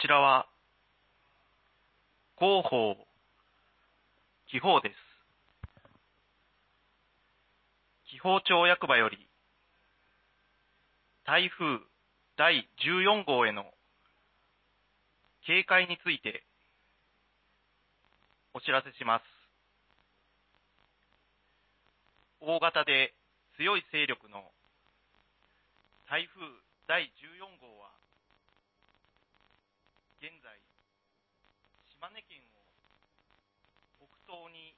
ちらは広報紀報です。紀宝町役場より台風第14号への警戒についてお知らせします。大型で強い勢力の台風第14号は現在島根県を北東に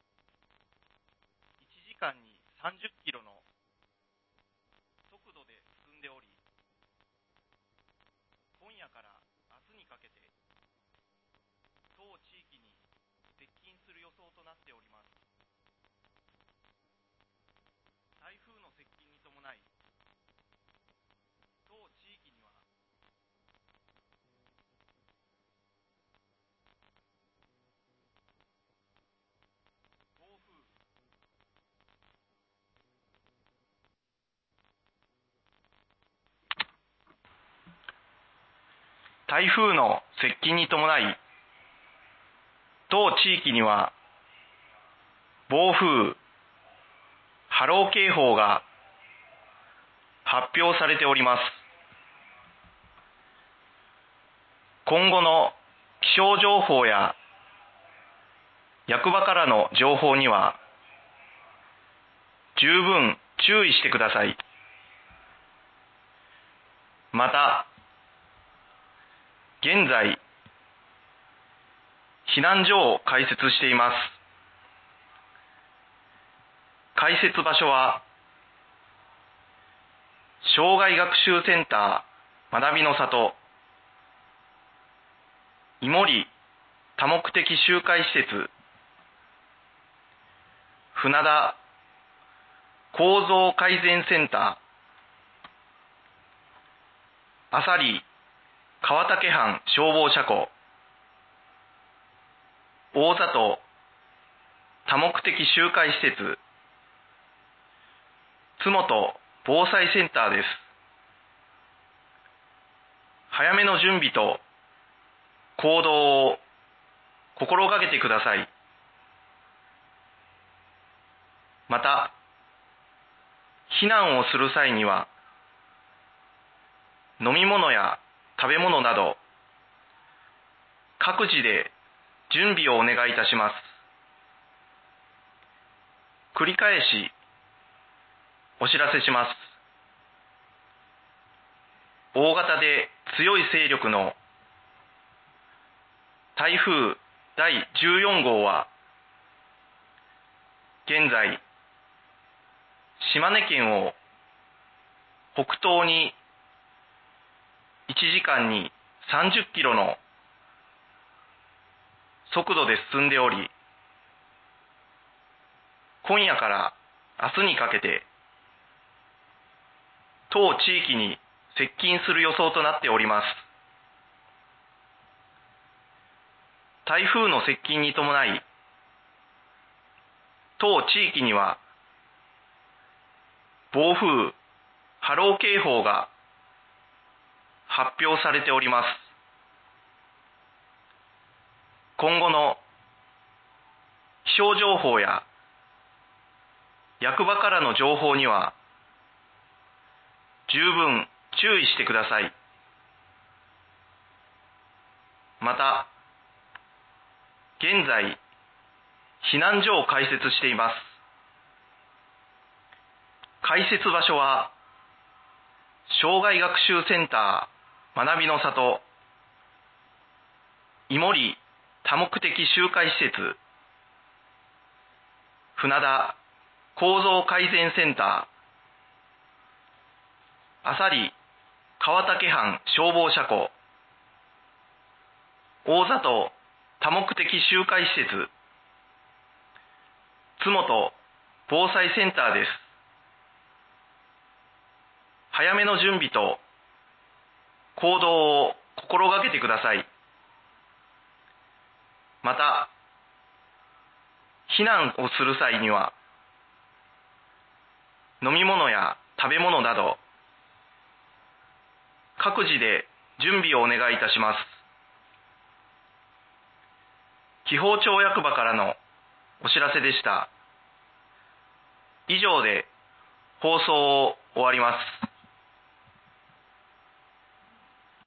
1時間に30キロの速度で進んでおり、今夜から明日にかけて当地域に接近する予想となっております。台風の接近に伴い、当地域には暴風、台風の接近に伴い、当地域には暴風、波浪警報が発表されております。今後の気象情報や役場からの情報には十分注意してください。また、現在、避難所を開設しています。開設場所は、障害学習センター学びの里、井森多目的集会施設、船田構造改善センター、朝里川竹藩消防車庫、大里多目的集会施設、津本防災センターです。早めの準備と行動を心がけてください。また、避難をする際には、飲み物や食べ物など、各自で準備をお願いいたします。繰り返しお知らせします。大型で強い勢力の台風第14号は、現在、島根県を北東に1時間に30キロの速度で進んでおり、今夜から明日にかけて当地域に接近する予想となっております。台風の接近に伴い、当地域には暴風・波浪警報が発表されております。今後の気象情報や役場からの情報には十分注意してください。また、現在、避難所を開設しています。開設場所は、障害学習センター学びの里、井森多目的集会施設、船田構造改善センター、朝里川竹藩消防車庫、大里多目的集会施設、津本防災センターです。早めの準備と行動を心がけてください。また、避難をする際には、飲み物や食べ物など、各自で準備をお願いいたします。 紀宝町役場からのお知らせでした。以上で放送を終わります。